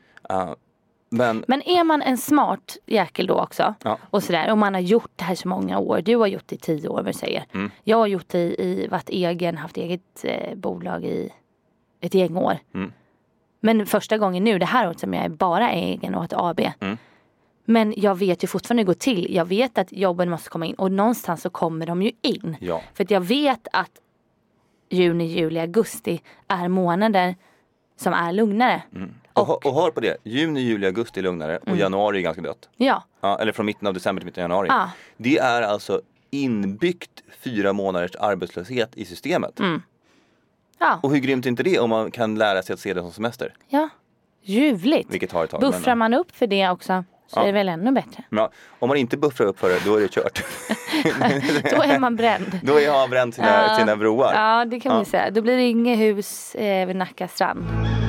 Men är man en smart jäkel då också och sådär, och man har gjort det här så många år, du har gjort det i 10 år vad du säger. Jag har gjort det haft eget bolag i ett gäng år. Men första gången nu, det här året som jag bara är egen och ett AB. Men jag vet ju fortfarande hur det går till. Jag vet att jobben måste komma in och någonstans så kommer de ju in. För att jag vet att juni, juli, augusti är månader som är lugnare. Och hör på det. Juni, juli, augusti är lugnare och januari är ganska dött. Eller från mitten av december till mitten av januari. Det är alltså inbyggt 4 månaders arbetslöshet i systemet. Och hur grymt är inte det om man kan lära sig att se det som semester? Ja, ljuvligt. Vilket har ett tag. Buffrar man upp för det också så är det väl ännu bättre. Ja, om man inte buffrar upp för det, då är det kört. Då är man bränd. Då har man bränt sina broar. Ja, det kan man säga. Då blir det inget hus vid Nacka strand.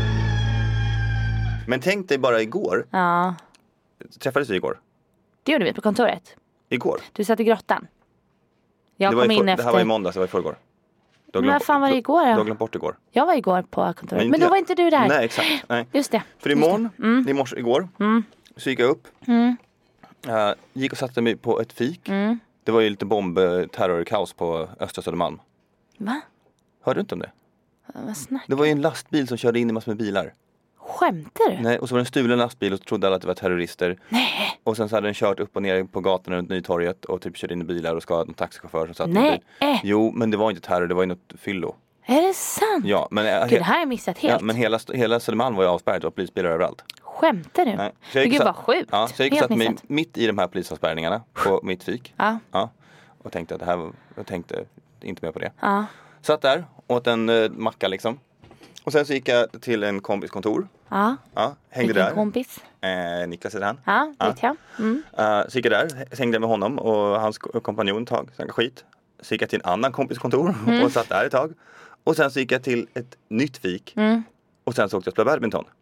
Men tänk dig bara igår. Träffades vi igår? Det gjorde vi på kontoret. Igår? Du satt i grottan. Jag kom in efter. Det här var i måndags, det var i förrgår. Men vad fan var det igår då? Du har glömt bort igår. Jag var igår på kontoret. Men då var inte du där. Nej, exakt. Nej. Just det. För igår, så gick jag upp. Gick och satte mig på ett fik. Det var ju lite terrorkaos på Östra Södermalm. Va? Hörde du inte om det? Vad snackar? Det var ju en lastbil som körde in i massor med bilar. Skämtar du? Nej, och så var det en stulen lastbil och trodde alla att det var terrorister. Nej. Och sen så hade den kört upp och ner på gatorna runt Nytorget och typ körde in i bilar och skadat en taxichaufför som satt. Nej. Jo, men det var inte terror, det var ju något fyllo. Är det sant? Ja, men Gud, det här har jag missat helt. Ja, men hela Södermalm var ju avspärrat och polisbilar överallt. Skämtar du? Nej. Gud, vad sjukt. Ja, så jag gick satt mig mitt i de här polisavspärrningarna på mitt fik. Och tänkte att jag tänkte inte mer på det. Satt där, åt en macka liksom. Och sen så gick jag till en kompis kontor. Hängde där. Kompis? Niklas heter han. Vet jag. Så gick jag där, hängde med honom och hans kompanjon ett tag. Sen skit. Så gick jag till en annan kompis kontor och satt där ett tag. Och sen så gick jag till ett nytt fik. Och sen så åkte jag och spelade badminton.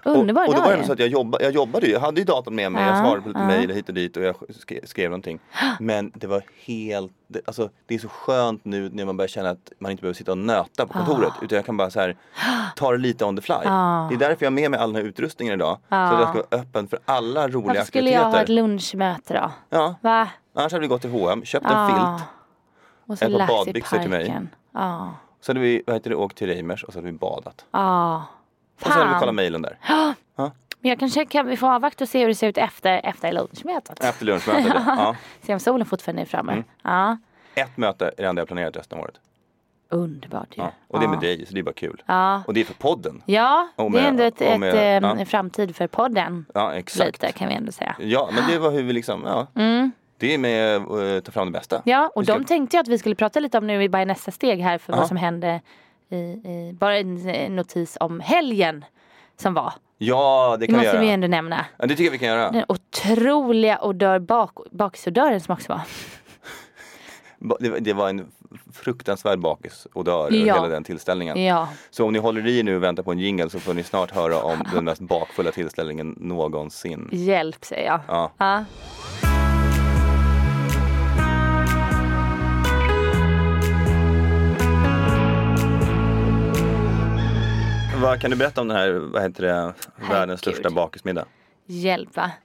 Underbar och då dag var det ju. så att jag hade ju datorn med mig, jag svarade på lite mejl hit och dit och jag skrev någonting. Men det var det är så skönt nu när man börjar känna att man inte behöver sitta och nöta på kontoret, utan jag kan bara så här ta det lite on the fly. Det är därför jag har med mig all den här utrustningen idag, så att jag ska vara öppen för alla roliga Varför skulle aktiviteter. jag ha ett lunchmöte då? Ja. Va? Annars hade vi gått till H&M, köpt en filt, och så ett par lagt i badbyxor till mig. parken. Så hade vi åkt till Reimers och så hade vi badat. Och så Fan. hade vi kollat mejlen där. Men jag kanske kan vi få avvakta och se hur det ser ut efter lunchmötet. Efter lunchmötet, ja. Se om solen fortfarande är framme. Ett möte är det enda jag planerat resten av året. Underbart ju. Ja. Och det är med dig, så det är bara kul. Ja. Och det är för podden. Ja, Och det är ändå med, en framtid för podden. Ja, exakt. Lite kan vi ändå säga. Ja, men det var hur vi liksom, det är med att ta fram det bästa. Ja, och de tänkte jag att vi skulle prata lite om nu i bara nästa steg här för vad som hände bara en notis om helgen som var. Ja, det kan vi göra. Det måste vi ändå nämna. Ja, det tycker jag vi kan göra. Den otroliga bakisodören som också var. Det var en fruktansvärd bakisodör hela den tillställningen. Ja. Så om ni håller i nu och väntar på en jingle så får ni snart höra om den mest bakfulla tillställningen någonsin. Hjälp, säger jag. Ja. Vad kan du berätta om den här, världens största bakismiddag? Hjälp, va?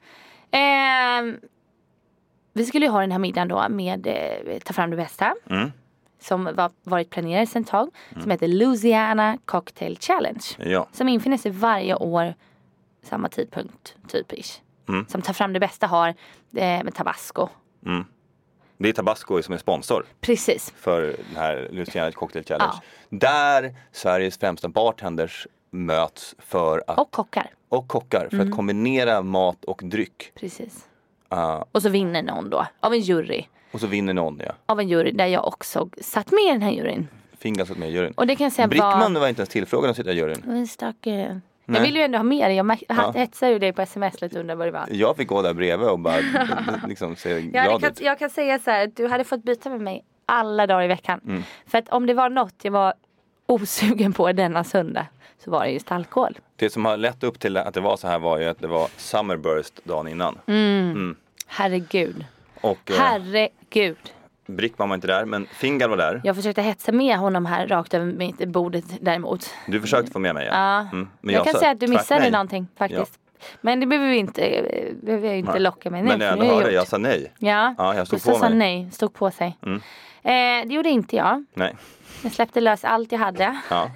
Vi skulle ju ha den här middagen då med Ta fram det bästa. Som varit planerad sedan ett tag. Som heter Louisiana Cocktail Challenge. Ja. Som infinner sig varje år. Samma tidpunkt, typiskt. Som Ta fram det bästa har med Tabasco. Det är Tabasco som är sponsor. Precis. För den här Louisiana Cocktail Challenge. Där Sveriges främsta bartenders möts för att... Och kockar. För att kombinera mat och dryck. Precis. Och så vinner någon då. Av en jury. Och så vinner någon, ja. Av en jury där jag också satt med i den här juryn. Fingal satt med i juryn. Och det kan jag säga Brickman var inte ens tillfrågad att sitta i juryn. Jag ville ju ändå ha med det. Jag hetsade ju dig på sms lite under vad det var. Jag fick gå där bredvid och bara liksom se glad ut. Jag kan säga så här. Du hade fått byta med mig alla dagar i veckan. För att om det var något jag var osugen på denna söndag så var det just alkohol. Det som har lett upp till att det var så här var ju att det var Summerburst dagen innan. Herregud. Och, herregud. Brickman var inte där, men Fingal var där. Jag försökte hetsa med honom här rakt över mitt bordet däremot. Du försökte få med mig, ja. Men jag kan säga att du missade någonting faktiskt. Ja. Men det behöver jag inte locka mig. Men jag hörde, jag sa nej. Ja, jag stod på mig. Sa nej, stod på sig. Det gjorde inte jag. Nej. Jag släppte lös allt jag hade. Ja.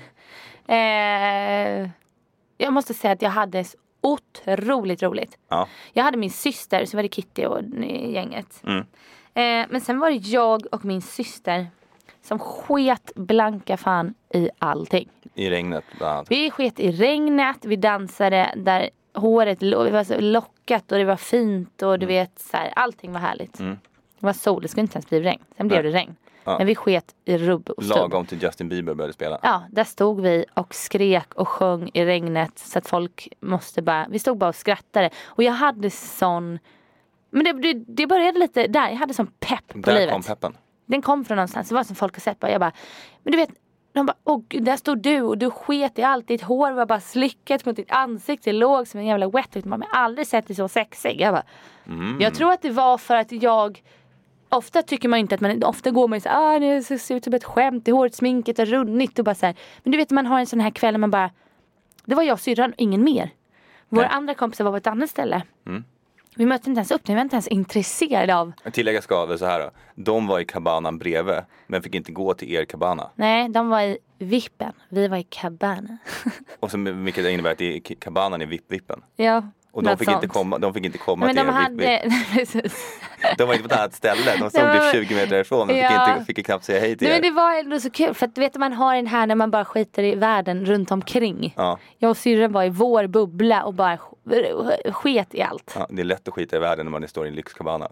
Jag måste säga att jag hade otroligt roligt. Ja. Jag hade min syster, så var det Kitty och gänget. Men sen var det jag och min syster som sket blanka fan i allting. I regnet bland annat. Vi sket i regnet, vi dansade där håret var så lockat och det var fint och du vet så här, allting var härligt. Det var sol, det skulle inte ens bli regn. Sen blev det regn. Ja. Men vi sket i rubb och stubb. Lagom till Justin Bieber började spela. Ja, där stod vi och skrek och sjöng i regnet så att folk vi stod bara och skrattade. Och jag hade sån... Men det började lite där. Jag hade sån pepp på livet. Där kom peppen. Den kom från någonstans. Det var som folk har sett. Jag bara, men du vet, de bara, åh gud, där stod du och du sket i allt. Ditt hår var bara slickat mot ditt ansikte. Det låg som en jävla wet. Man har aldrig sett dig så sexig. Jag bara, jag tror att det var för att jag... Ofta tycker man inte att man... Ofta går man ju så här, det ser ut som ett skämt. Det håret, sminket är runnigt och bara så här. Men du vet, man har en sån här kväll man bara... Det var jag och syrran och ingen mer. Våra andra kompisar var på ett annat ställe. Vi mötte inte ens upp, vi var inte ens intresserade av... Tillägga ska väl så här då. De var i kabanan bredvid, men fick inte gå till er kabana. Nej, de var i vippen. Vi var i kabana. Och så vilket innebär att det är kabanan i vippen. Ja. Och de fick inte komma men till de hade... De var inte på ett annat ställe. De stod typ 20 meter därifrån. Men fick knappt säga hej till er. Men det var ändå så kul. För att du vet, man har den här när man bara skiter i världen runt omkring. Ja. Jag och syrran var i vår bubbla och bara sket i allt. Ja, det är lätt att skita i världen när man står i en lyxkabana.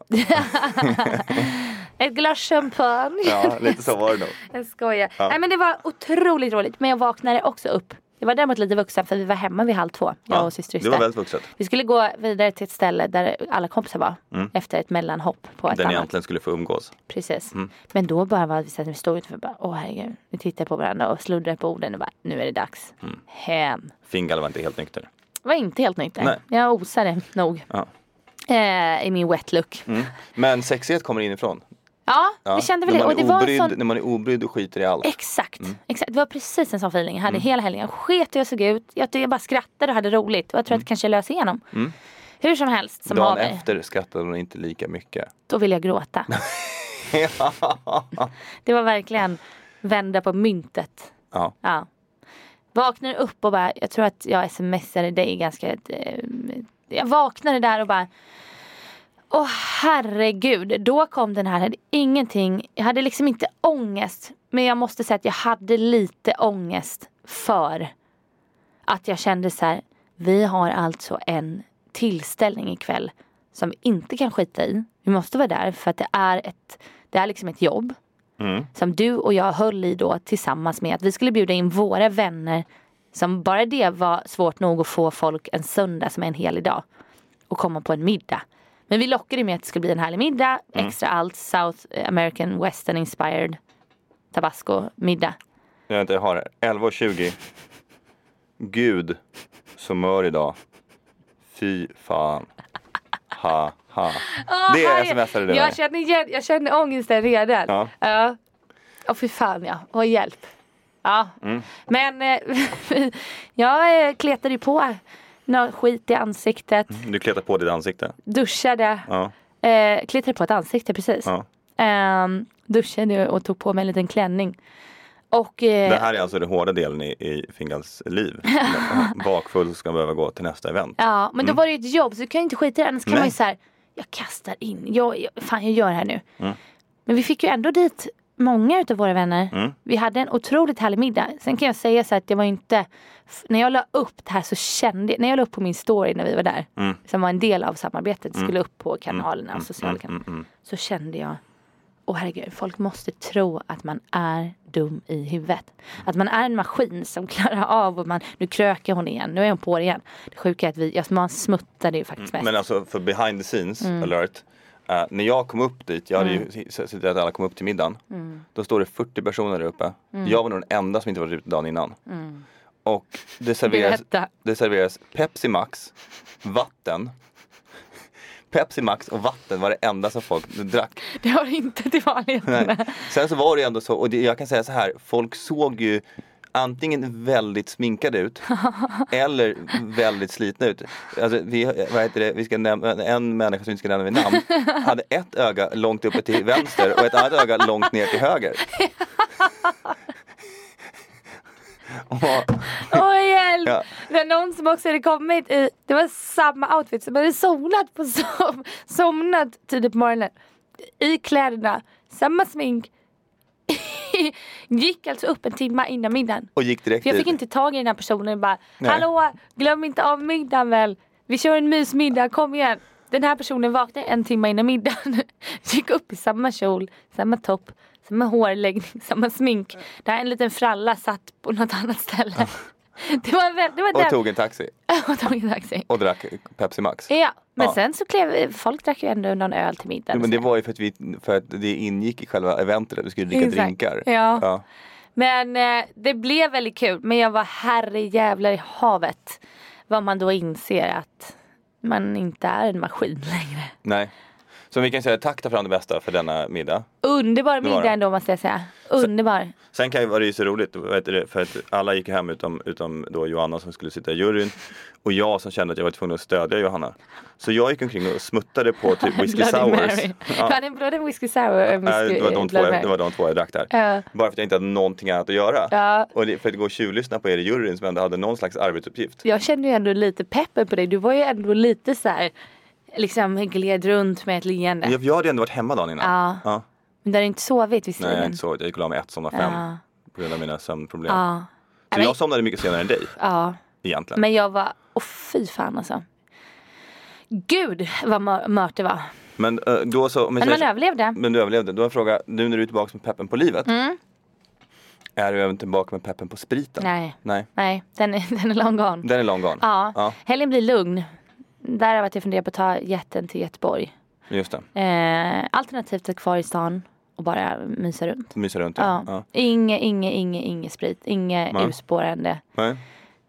Ett glas champagne. Ja, lite så var det nog. Jag skojar. Ja. Nej, men det var otroligt roligt. Men jag vaknade också upp. Det var däremot lite vuxen för vi var hemma vid 1:30. Jag och syster. Det var väldigt vuxet. Vi skulle gå vidare till ett ställe där alla kompisar var. Efter ett mellanhopp på ett den annat. egentligen skulle få umgås. Precis. Men då bara var vi stod utanför och bara, åh herregud. Vi tittade på varandra och sluddrade på orden och bara, nu är det dags. Hem. Fingal var inte helt nykter. var inte helt nykter. Nej. Jag osade nog. Ja. I min wet look. Men sexighet kommer inifrån. Ja, vi kände väl det. Och det var när man är obrydd och skiter i allt. Exakt. Det var precis en sån feeling jag hade hela helgen. Jag sket hur jag såg ut. Jag bara skrattade och hade roligt. Och jag tror att det kanske löser igenom. Hur som helst. Som dagen efter skrattade hon inte lika mycket. Då ville jag gråta. Det var verkligen vända på myntet. Ja. Vaknade upp och bara, jag tror att jag smsade dig ganska... jag vaknade där och bara... Åh herregud, då kom den här, hade ingenting, jag hade liksom inte ångest, men jag måste säga att jag hade lite ångest för att jag kände så här, vi har alltså en tillställning ikväll som vi inte kan skita i. Vi måste vara där för att det är liksom ett jobb som du och jag höll i då tillsammans med att vi skulle bjuda in våra vänner, som bara det var svårt nog att få folk en söndag som är en hel dag och komma på en middag. Men vi lockade med att det skulle bli en härlig middag. Extra allt South American Western inspired Tabasco middag. Jag har 11:20. Gud som mör idag. Fy fan. Ha. Det är smsade det. Jag känner ångesten redan. Ja. Och fy fan ja. Och hjälp. Ja. Men jag kletade ju på något skit i ansiktet. Du kletade på ditt ansikte. Duschade. Ja. Kletade på ett ansikte, precis. Ja. Duschade och tog på mig en liten klänning. Och, det här är alltså den hårda delen i Fingans liv. Bakfull ska behöva gå till nästa event. Ja, men då var det ju ett jobb så du kan inte skita i det. Annars kan man ju så här, jag kastar in. Jag gör det här nu. Men vi fick ju ändå dit många utav våra vänner. Vi hade en otroligt härlig middag. Sen kan jag säga så att det var inte... När jag la upp det här så kände jag... När jag la upp på min story när vi var där. Som var en del av samarbetet. Skulle upp på kanalerna och sociala kanaler. Så kände jag... Åh herregud, folk måste tro att man är dum i huvudet. Att man är en maskin som klarar av och nu krökar hon igen. Nu är hon på det igen. Det sjuka är att man smuttade ju faktiskt mest. Men alltså för behind the scenes alert. När jag kom upp dit, jag hade ju sett att alla kom upp till middagen. Då står det 40 personer där uppe. Jag var nog den enda som inte var ute dagen innan. Och det serveras Pepsi Max, vatten. Pepsi Max och vatten var det enda som folk drack. Det har inte till vanligheten. Sen så var det ändå så, och jag kan säga så här, folk såg ju antingen väldigt sminkade ut eller väldigt slitna ut. Alltså, vi ska nämna en människa som inte ska nämna vid namn hade ett öga långt uppe till vänster och ett annat öga långt ner till höger. Hjälp! Ja. Det var någon som också hade kommit i, det var samma outfit som hade somnat tidigt på morgonen i kläderna, samma smink. Gick alltså upp en timme innan middagen. Och gick direkt. För jag fick inte tag i den här personen. Bara, hallå, glöm inte av middagen väl. Vi kör en mysmiddag, kom igen. Den här personen vaknade en timme innan middagen. Gick upp i samma kjol, samma topp, samma hårläggning, samma smink. Där en liten fralla satt på något annat ställe. Det var tog en taxi. Och drack Pepsi Max. Ja, men sen så folk drack ju ändå någon öl till middag. Men det var ju för att det ingick i själva eventet att vi skulle dricka drinkar. Ja. Men det blev väldigt kul. Men jag var herrejävlar i havet. Vad man då inser att man inte är en maskin längre. Nej. Så vi kan säga tack fram det bästa för denna middag. Underbar middag ändå måste jag säga. Underbar. Sen kan det ju så roligt för att alla gick hem utom då Johanna som skulle sitta i juryn. Och jag som kände att jag var tvungen att stödja Johanna. Så jag gick omkring och smuttade på typ whisky sours. Var det en Bloody Whisky Sour? Det var de två jag drack där. Bara för att jag inte hade någonting annat att göra. Och för att gå och tjuvlyssna på er i juryn som ändå hade någon slags arbetsuppgift. Jag kände ju ändå lite peppen på dig. Du var ju ändå lite så här... liksom gled runt med ett leende. Jag hade ändå varit hemma dagen innan. Ja. Men där är inte sovit visst. Nej, jag har inte sovit. Jag gick och la mig 1:05 på grund av mina sömnproblem. Så jag somnade mycket senare än dig. Ja. Egentligen. Men jag var, fy fan alltså. Gud vad mört det var. Men då så. Men man överlevde. Men du överlevde. Då har jag fråga, nu när du är tillbaka med peppen på livet. Är du även tillbaka med peppen på spriten? Nej, den är long gone. Den är long gone. Ja. Helgen blir lugn. Där har jag funderat på att ta jätten till Göteborg. Just det. Alternativt att kvar i stan och bara mysa runt. Ja. Inge sprit, inge urspårande. Nej.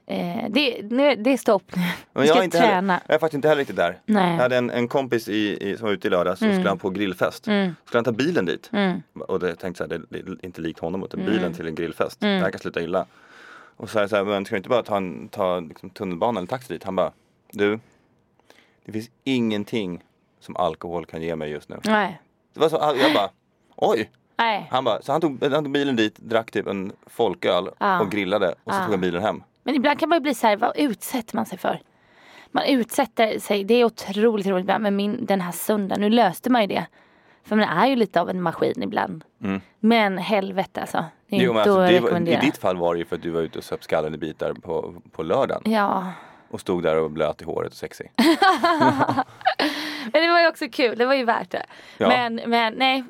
Det är stopp nu. Men jag är faktiskt inte heller riktigt där. Nej. Jag hade en kompis som var ute i lördag, så skulle han på grillfest. Skulle han ta bilen dit. Och jag tänkte så här, det är inte likt honom att ta bilen till en grillfest. Det här kan sluta illa. Och så här, men ska vi inte bara ta liksom, tunnelbanan eller taxi dit? Han bara, du, det finns ingenting som alkohol kan ge mig just nu. Nej. Det var så, jag bara, oj. Nej. Så han tog bilen dit, drack typ en folköl och grillade. Och så tog han bilen hem. Men ibland kan man ju bli så här, vad utsätter man sig för? Man utsätter sig, det är otroligt roligt ibland med den här söndagen. Nu löste man ju det. För man är ju lite av en maskin ibland. Men helvete alltså. Det är inte att rekommendera. I ditt fall var det ju för att du var ute och söp skallen i bitar på lördagen. Ja. Och stod där och blöt i håret och sexig. Men det var ju också kul, det var ju värt det. Ja. Men nej,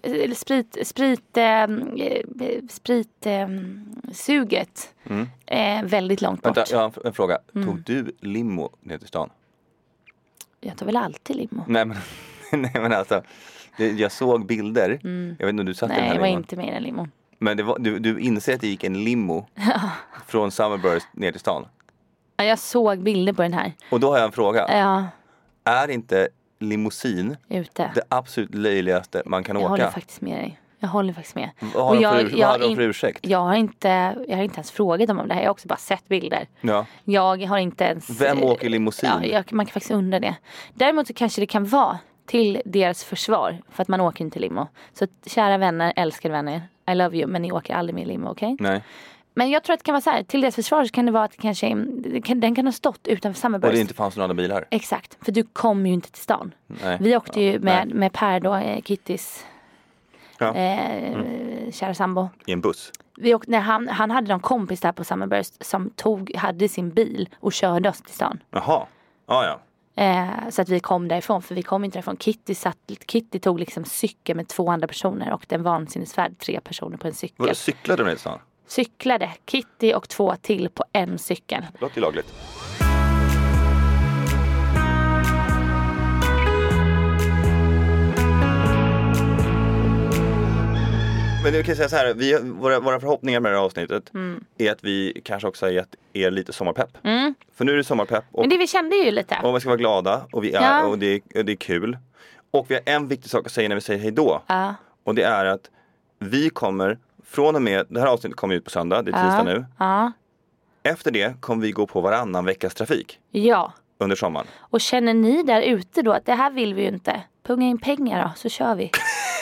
spritsuget väldigt långt bort. Vänta, jag har en fråga. Tog du limo ner till stan? Jag tar väl alltid limo. Nej men alltså, jag såg bilder. Jag vet inte om du satt den här Nej, jag limon. var inte med i den limon. Men du inser att det gick en limo från Summerburst ner till stan. Ja, jag såg bilder på den här. Och då har jag en fråga. Ja. Är inte limousin det absolut löjligaste man kan åka? Jag håller faktiskt med dig. Vad har de för ursäkt? Jag har inte ens frågat dem om det här. Jag har också bara sett bilder. Ja. Jag har inte ens... Vem åker limousin? Ja, man kan faktiskt undra det. Däremot så kanske det kan vara till deras försvar. För att man åker inte limo. Så kära vänner, älskade vänner. I love you, men ni åker aldrig med limo, okej? Nej. Men jag tror att det kan vara så här. Till deras försvar så kan det vara att det kanske den kan ha stått utanför Summerburst. Och det inte fanns några andra bilar. Exakt, för du kom ju inte till stan. Nej. Vi åkte ju med Per då, Kittys kära sambo. I en buss. Vi åkte, han hade någon kompis där på Summerburst som hade sin bil och körde oss till stan. Jaha, ja. Så att vi kom därifrån, för vi kom inte därifrån. Kitty tog liksom cykel med 2 andra personer och den vansinnesfärd 3 personer på en cykel. Vadå, cyklade de ner till stan? Cyklade Kitty och 2 till på en cykel. Det låter ju lagligt. Men du kan säga så här, våra förhoppningar med det här avsnittet är att vi kanske också har gett er lite sommarpepp. För nu är det sommarpepp. Och, men det vi kände ju lite. Och vi ska vara glada och det är kul. Och vi har en viktig sak att säga när vi säger hej då. Och det är att vi kommer från och med, det här avsnittet kommer ut på söndag, det är tisdag nu. Efter det kommer vi gå på varannan veckas trafik. Ja. Under sommaren. Och känner ni där ute då att det här vill vi ju inte. Punga in pengar då, så kör vi.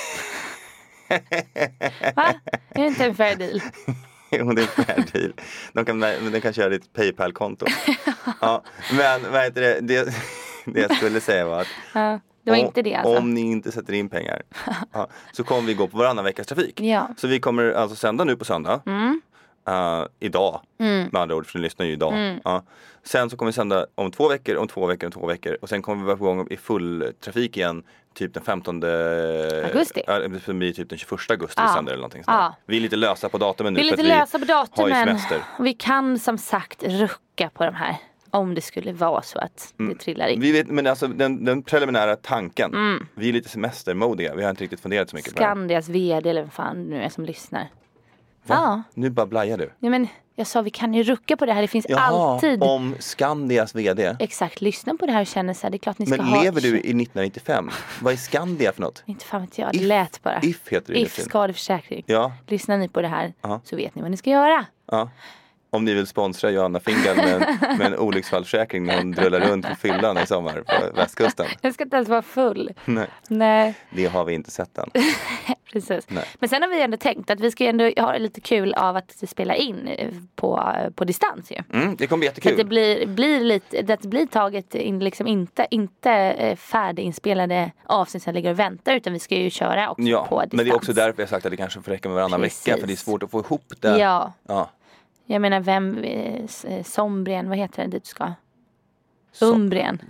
Va? Är det inte en fair deal? Jo, det är en fair deal. De kan köra ditt PayPal-konto. Ja, men vad heter det jag skulle säga var att det var inte det alltså. Om ni inte sätter in pengar så kommer vi gå på varannan veckas trafik. Ja. Så vi kommer alltså sända nu på söndag. Idag. Med andra ord, för ni lyssnar ju idag. Sen så kommer vi sända om 2 veckor, om 2 veckor, om 2 veckor. Och sen kommer vi vara på gång i full trafik igen. Typ den 15 augusti. Det blir typ den 21 augusti vi sänder eller någonting sånt. Vi är lite lösa på datumen nu. Vi är lite lösa på datumen. Vi kan som sagt rucka på de här. Om det skulle vara så att det trillar in. Vi vet, men alltså den preliminära tanken. Vi är lite semestermodiga. Vi har inte riktigt funderat så mycket på det. Skandias vd eller vad fan nu är som lyssnar. Va? Ja. Nu bara blajar du. Ja, men jag sa vi kan ju rucka på det här. Det finns alltid. Om Skandias vd. Exakt, lyssna på det här och känna så här. Det är klart ni ska men ha. Men lever du i 1995? Vad är Skandia för något? Inte fan vet jag, det lät bara. If heter det. If skadeförsäkring. Ja. Lyssnar ni på det här så vet ni vad ni ska göra. Ja. Om ni vill sponsra Johanna Fingal med en olycksfallsförsäkring när hon drullar runt på fyllan i sommar på västkusten. Jag ska inte ens vara full. Nej. Det har vi inte sett än. Precis. Nej. Men sen har vi ändå tänkt att vi ska ändå ha lite kul av att spela in på distans ju. Det kommer bli jättekul. Så att det blir lite, att det blir taget in, liksom inte färdiginspelade avsnitt som ligger och väntar, utan vi ska ju köra också på distans. Men det är också därför jag har sagt att det kanske får räcka med varannan vecka, för det är svårt att få ihop det. Ja. Jag menar Sombrien, vad heter det dit du ska? Umbrien.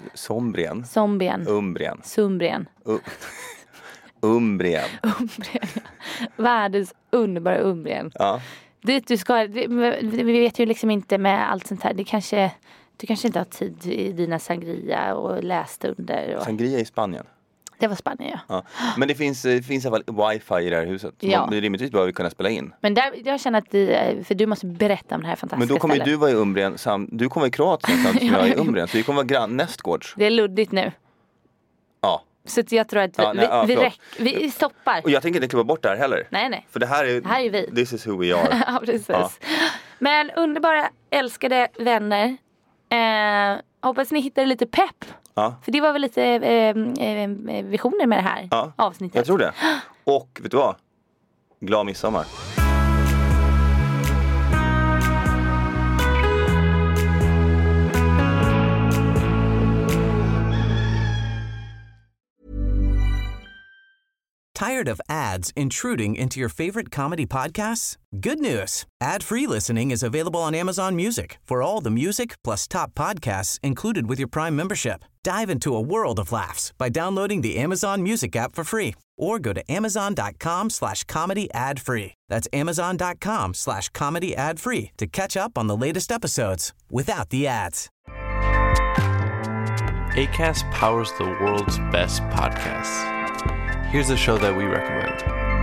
Umbrien. Världens underbara Umbrien. Ja. Dit du ska, vi vet ju liksom inte med allt sånt här. Du kanske inte har tid i dina sangria och lästunder. Sangria i Spanien? Det var Spanien, ja. Men det finns i alla fall wifi i det här huset. Så ja. Rimligtvis behöver vi kunna spela in. Men jag känner att för du måste berätta om det här fantastiska Men då kommer stället. Du vara i Umbrien, du kommer i Kroatien samtidigt som jag är i Umbrien. Så vi kommer vara nästgårds. Det är luddigt nu. Ja. Så jag tror att vi stoppar. Och jag tänker inte klippa bort det här heller. Nej. För det här är vi. This is who we are. Ja, precis. Men underbara, älskade vänner. Hoppas ni hittar lite pepp. Ja. För det var väl lite visioner med det här avsnittet. Jag tror det. Och vet du vad? Glad midsommar. Tired of ads intruding into your favorite comedy podcasts? Good news. Ad-free listening is available on Amazon Music for all the music plus top podcasts included with your Prime membership. Dive into a world of laughs by downloading the Amazon Music app for free or go to amazon.com/comedy ad-free. That's amazon.com/comedy ad-free to catch up on the latest episodes without the ads. Acast powers the world's best podcasts. Here's a show that we recommend.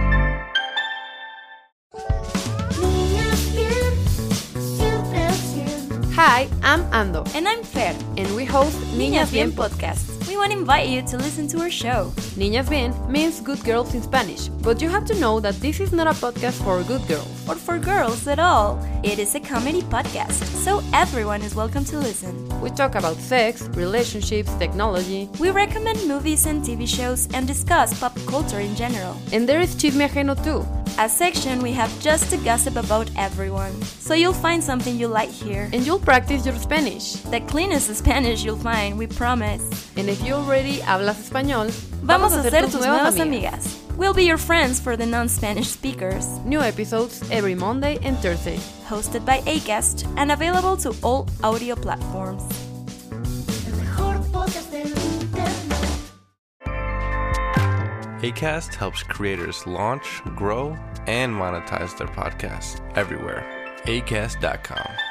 Hi, I'm Ando. And I'm Fer. And we host Niñas Bien podcast. We want to invite you to listen to our show. Niñas Bien means good girls in Spanish, but you have to know that this is not a podcast for good girls. Or for girls at all. It is a comedy podcast, so everyone is welcome to listen. We talk about sex, relationships, technology. We recommend movies and TV shows and discuss pop culture in general. And there is Chisme Ajeno too. A section we have just to gossip about everyone. So you'll find something you like here. And you'll practice your Spanish. The cleanest Spanish you'll find, we promise. And if you already hablas español, vamos a ser tus nuevas amigas. We'll be your friends for the non-Spanish speakers. New episodes every Monday and Thursday. Hosted by Acast and available to all audio platforms. Acast helps creators launch, grow, and monetize their podcasts everywhere. Acast.com.